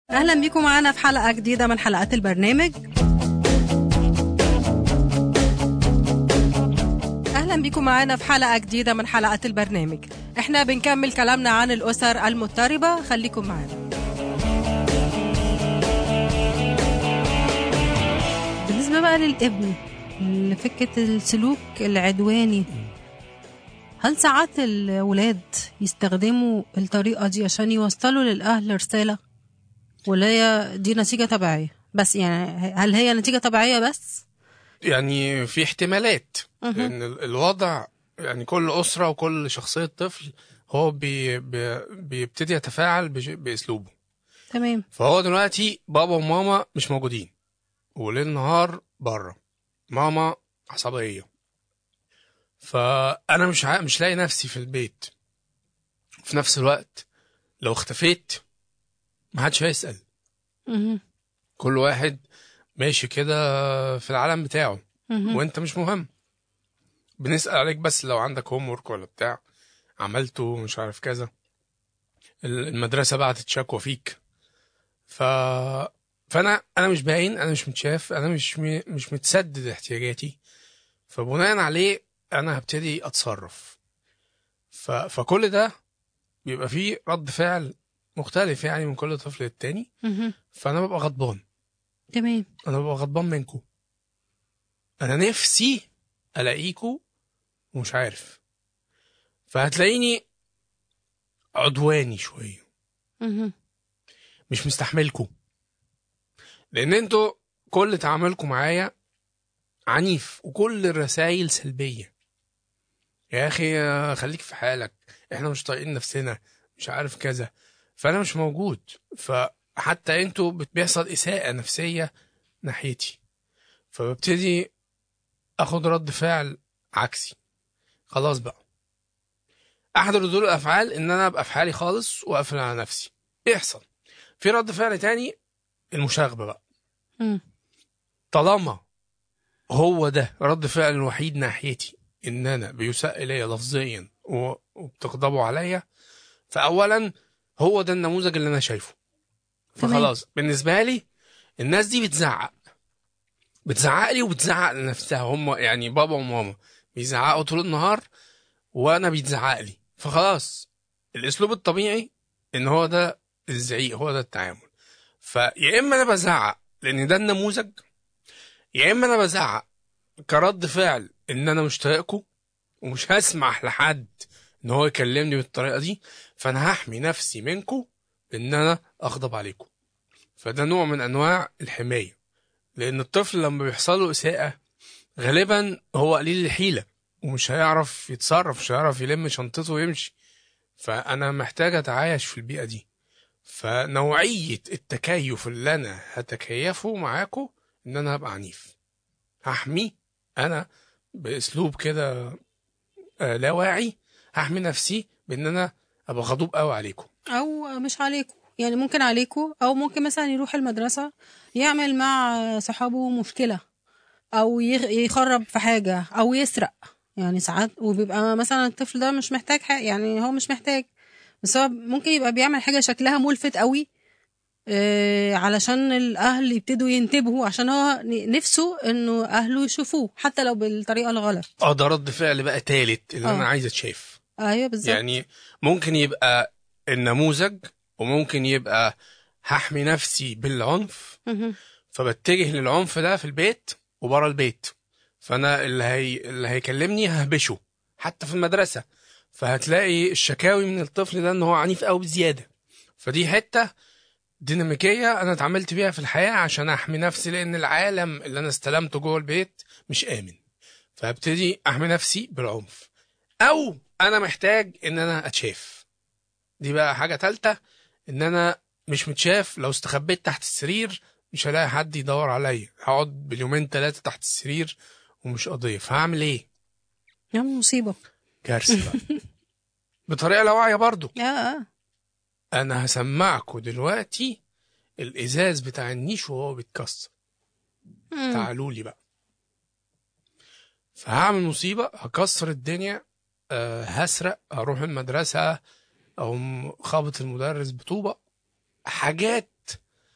أهلا بيكم معانا في حلقة جديدة من حلقات البرنامج. أهلا بيكم معانا في حلقة جديدة من حلقات البرنامج. احنا بنكمل كلامنا عن الأسر المضطربة، خليكم معانا. بالنسبة بقى للابن، فكرة السلوك العدواني، هل ساعات الولاد يستخدموا الطريقة دي عشان يوصلوا للأهل رسالة، ولا هي دي نتيجة طبيعية بس؟ يعني هل هي نتيجة طبيعية بس؟ يعني في احتمالات، لأن الوضع يعني كل أسرة وكل شخصية طفل هو بيبتدي يتفاعل بأسلوبه. تمام. فهو دلوقتي بابا وماما مش موجودين وليل نهار بره، ماما عصبية، فأنا مش لاقي نفسي في البيت. في نفس الوقت لو اختفيت محدش هيسأل، كل واحد ماشي كده في العالم بتاعه، وانت مش مهم. بنسأل عليك بس لو عندك هوم ورك ولا بتاع عملته مش عارف كذا، المدرسة بعتت شكوى فيك. فأنا مش باين، أنا مش متشاف، أنا مش متسدد احتياجاتي، فبناء عليه أنا هبتدي أتصرف. فكل ده بيبقى فيه رد فعل مختلف يعني من كل طفل للتاني. فأنا ببقى غضبان. تمام. أنا ببقى غضبان منكم، أنا نفسي ألاقيكم ومش عارف، فهتلاقيني عدواني شوية، مش مستحملكم، لأن انتوا كل تعاملكم معايا عنيف وكل الرسائل سلبية. يا أخي خليك في حالك، احنا مش طايقين نفسنا، مش عارف كذا، فأنا مش موجود، فحتى انتوا بيحصل إساءة نفسية ناحيتي، فببتدي أخد رد فعل عكسي. خلاص بقى، أحد ردود الأفعال إن أنا أبقى في حالي خالص وأقفل على نفسي. يحصل في رد فعل تاني، المشاغبة بقى. طالما هو ده رد فعل الوحيد ناحيتي، ان انا بيساء الي لفظيا وبتغضبوا عليا، فاولا هو ده النموذج اللي انا شايفه، فخلاص بالنسبه لي الناس دي بتزعق لي وبتزعق لنفسها. هم يعني بابا وماما بيزعقوا طول النهار وانا بيتزعق لي، فخلاص الاسلوب الطبيعي ان هو ده الزعيق، هو ده التعامل. فيا اما انا بزعق لان ده النموذج، يا اما انا بزعق كرد فعل ان انا مش طايقكم ومش هسمح لحد ان هو يكلمني بالطريقه دي، فانا هحمي نفسي منكم بان انا اغضب عليكم. فده نوع من انواع الحمايه، لان الطفل لما بيحصل له اساءه غالبا هو قليل الحيله ومش هيعرف يتصرف، مش هيعرف يلم شنطته ويمشي، فانا محتاج اتعايش في البيئه دي. فنوعيه التكيف اللي انا هتكيفه معاكم ان انا هبقى عنيف، هحمي انا باسلوب كده لا واعي، هحمي نفسي بان انا ابقى غضوب قوي عليكم، او مش عليكم، يعني ممكن عليكم، او ممكن مثلا يروح المدرسة يعمل مع صحابه مشكلة، او يخرب في حاجة، او يسرق. يعني ساعات وبيبقى مثلا الطفل ده مش محتاج حاجة، يعني هو مش محتاج، بس هو ممكن يبقى بيعمل حاجة شكلها ملفت قوي علشان الأهل يبتدوا ينتبهوا، عشان هو نفسه إنه أهله يشوفوه حتى لو بالطريقة الغلط. ده رد فعل بقى تالت اللي انا عايز اتشاف. ايوه بالظبط. يعني ممكن يبقى النموذج، وممكن يبقى هحمي نفسي بالعنف، فبتجه للعنف ده في البيت وبره البيت. فانا اللي هيكلمني ههبشه حتى في المدرسة، فهتلاقي الشكاوي من الطفل ده ان هو عنيف قوي بزيادة. فدي حتة ديناميكية أنا اتعاملت بيها في الحياة عشان أحمي نفسي، لأن العالم اللي أنا استلمته جوه البيت مش آمن، فابتدي أحمي نفسي بالعنف. أو أنا محتاج إن أنا أتشاف، دي بقى حاجة تالتة، إن أنا مش متشاف. لو استخبيت تحت السرير مش هلاقي حد يدور عليا، هقعد باليومين 3 تحت السرير ومش قضية، فهعمل إيه؟ يا مصيبة، كارثة بقى. بطريقة لا واعية برضو. أنا هسمعكوا دلوقتي الإزاز بتاع النيش وهو بيتكسر، تعالوا لي بقى. فهعمل مصيبة، هكسر الدنيا، هسرق، هروح المدرسة، أو خابط المدرس بطوبة، حاجات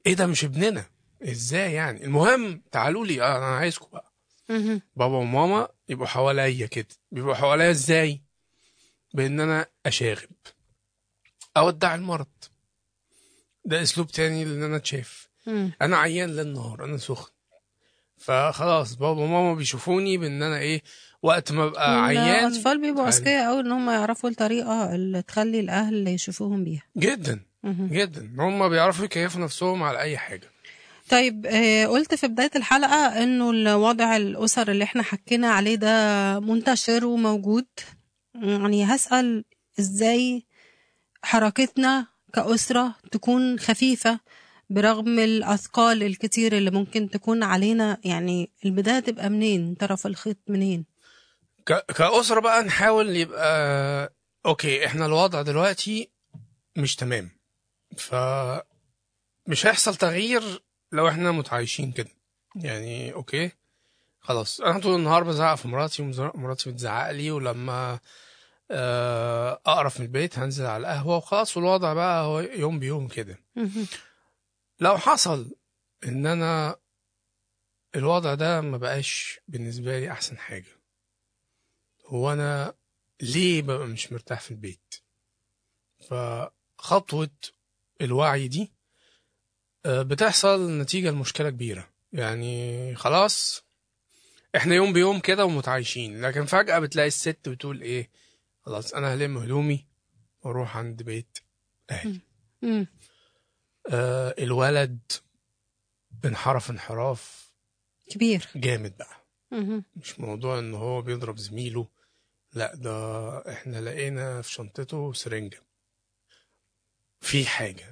ايه ده مش ابننا ازاي يعني؟ المهم تعالوا لي انا عايزكم بقى. بابا وماما يبقوا حواليا كده. بيبقوا حواليا ازاي؟ بان انا اشاغب او ادعي المرض. ده اسلوب تاني لان انا اتشاف. انا عيان للنهار، انا سخن، فخلاص بابا وماما بيشوفوني بان انا ايه وقت ما ابقى عيان. الاطفال بيبقوا اذكياء قوي ان هم يعرفوا الطريقه اللي تخلي الاهل يشوفوهم بيها جدا جدا. هم بيعرفوا يكيفوا نفسهم على اي حاجه. طيب قلت في بداية الحلقة انه الوضع الاسر اللي احنا حكينا عليه ده منتشر وموجود. يعني هسأل ازاي حركتنا كأسرة تكون خفيفة برغم الأثقال الكتير اللي ممكن تكون علينا؟ يعني البداية تبقى منين؟ طرف الخيط منين؟ كأسرة بقى نحاول يبقى اوكي احنا الوضع دلوقتي مش تمام، فمش هيحصل تغيير لو احنا متعايشين كده. يعني اوكي خلاص انا طول النهار بزعق في مراتي ومراتي بتزعق لي، ولما اقرف من البيت هنزل على القهوة وخلاص، والوضع بقى هو يوم بيوم كده. لو حصل ان انا الوضع ده ما بقاش بالنسبة لي احسن حاجة، هو انا ليه ببقى مش مرتاح في البيت؟ فخطوة الوعي دي بتحصل نتيجة لمشكلة كبيرة. يعني خلاص احنا يوم بيوم كده ومتعايشين، لكن فجأة بتلاقي الست بتقول ايه، خلاص انا هلم هدومي واروح عند بيت اهلي. الولد انحرف انحراف كبير جامد بقى. مش موضوع ان هو بيضرب زميله، لا ده احنا لقينا في شنطته سرنجة في حاجة.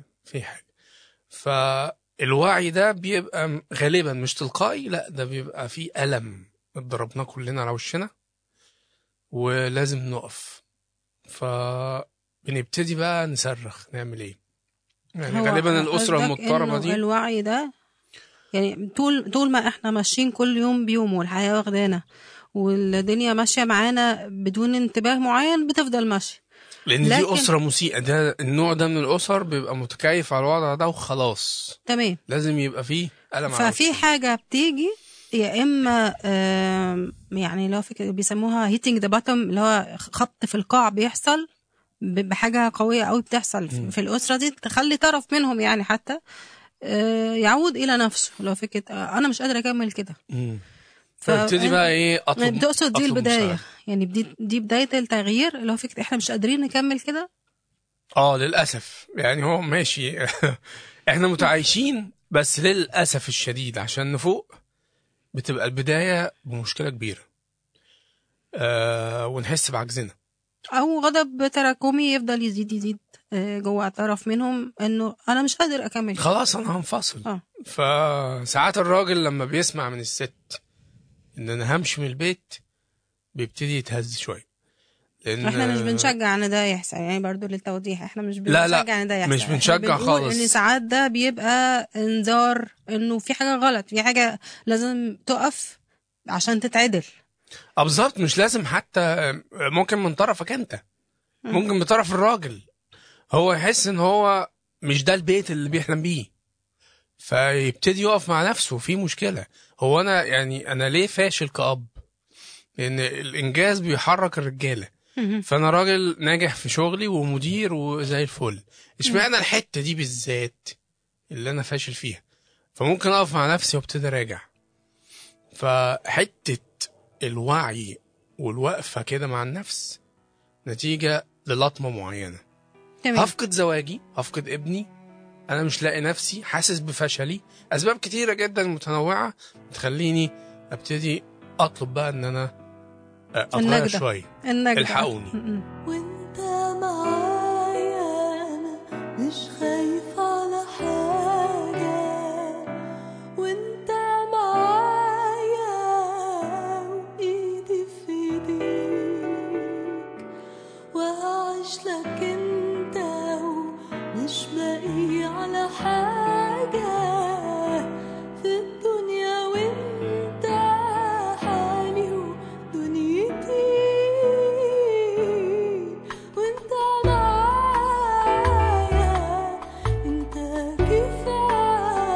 فالوعي ده بيبقى غالبا مش تلقائي، لا ده بيبقى فيه ألم اتضربناه كلنا على وشنا ولازم نقف. فبنبتدي بقى نصرخ نعمل ايه؟ يعني غالبا الأسرة المضطربة دي الوعي ده يعني طول ما احنا ماشيين كل يوم بيوم والحياة واخدانا والدنيا ماشية معانا بدون انتباه معين بتفضل ماشية، لأن دي أسرة مسيئة. ده النوع ده من الأسر بيبقى متكيف على الوضع ده وخلاص. تمام. لازم يبقى فيه ألم على ففي حاجة بتيجي يا إما يعني لو بيسموها hitting the bottom، اللي هو خبط في القاع بيحصل بحاجة قوية قوي بتحصل في الأسرة دي تخلي طرف منهم يعني حتى يعود إلى نفسه، لو فكرة أنا مش قادر أكمل كده. فابتدي بقى ايه اطلب. بتقصد دي البداية يعني دي بداية التغيير اللي هو فكرة احنا مش قادرين نكمل كده. للأسف يعني هو ماشي احنا متعايشين، بس للأسف الشديد عشان نفوق بتبقى البداية بمشكلة كبيرة ونحس بعجزنا او غضب تراكمي يفضل يزيد جوه طرف منهم انه انا مش قادر اكمل خلاص انا هنفصل. فساعات الراجل لما بيسمع من الست ان انا همشي من البيت بيبتدي يتهز شويه، لان احنا مش بنشجع ان ده يحصل يعني، برضو للتوضيح احنا مش بنشجع ان ده يحصل، مش بنشجع خالص. ان ساعات ده بيبقى انذار انه في حاجه غلط، في حاجه لازم تقف عشان تتعدل. بالظبط. مش لازم حتى، ممكن من طرفك انت، ممكن من طرف الراجل هو يحس ان هو مش ده البيت اللي بيحلم بيه، فيبتدي يقف مع نفسه في مشكله. هو انا ليه فاشل كأب؟ لان الانجاز بيحرك الرجاله، فانا راجل ناجح في شغلي ومدير وزي الفل، اشمعنى الحته دي بالذات اللي انا فاشل فيها؟ فممكن اقف مع نفسي وابتدي اراجع. فحته الوعي والوقفه كده مع النفس نتيجه للطمه معينه. هفقد زواجي، هفقد ابني، انا مش لاقي نفسي، حاسس بفشلي، اسباب كتيره جدا متنوعه تخليني ابتدي اطلب بقى ان انا اتغير شويه. الحقوني. وانت معايا انا مش خايف على حاجه، وانت معايا وايدي في ايديك، وهعيش لك انت ومش باقي على حاجه في الدنيا، وانت حالي ودنيتي، وانت معايا انت كفايه.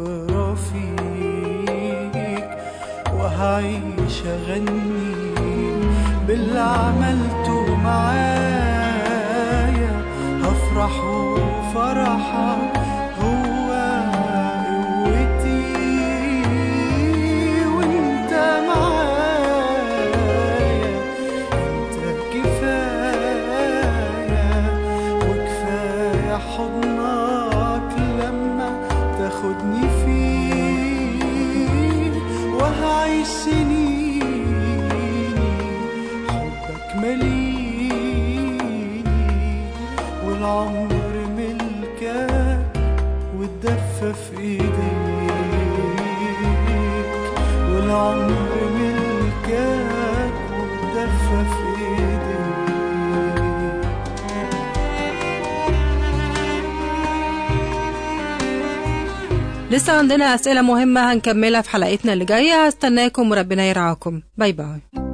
بكرة فيك، وهعيش أغني باللي عملته معايا، هفرح وفرحك هو قوتي، وانت معايا انت كفاية، وكفاية حضنك لما تاخدني فيه، وهعيش سنيني حبك مليني، والعمر ملكك والدفة في ايديك، والعمر ملكك والدفة في ايديك. لسه عندنا أسئلة مهمة هنكملها في حلقتنا اللي جاية. هستناكم وربنا يرعاكم. باي باي.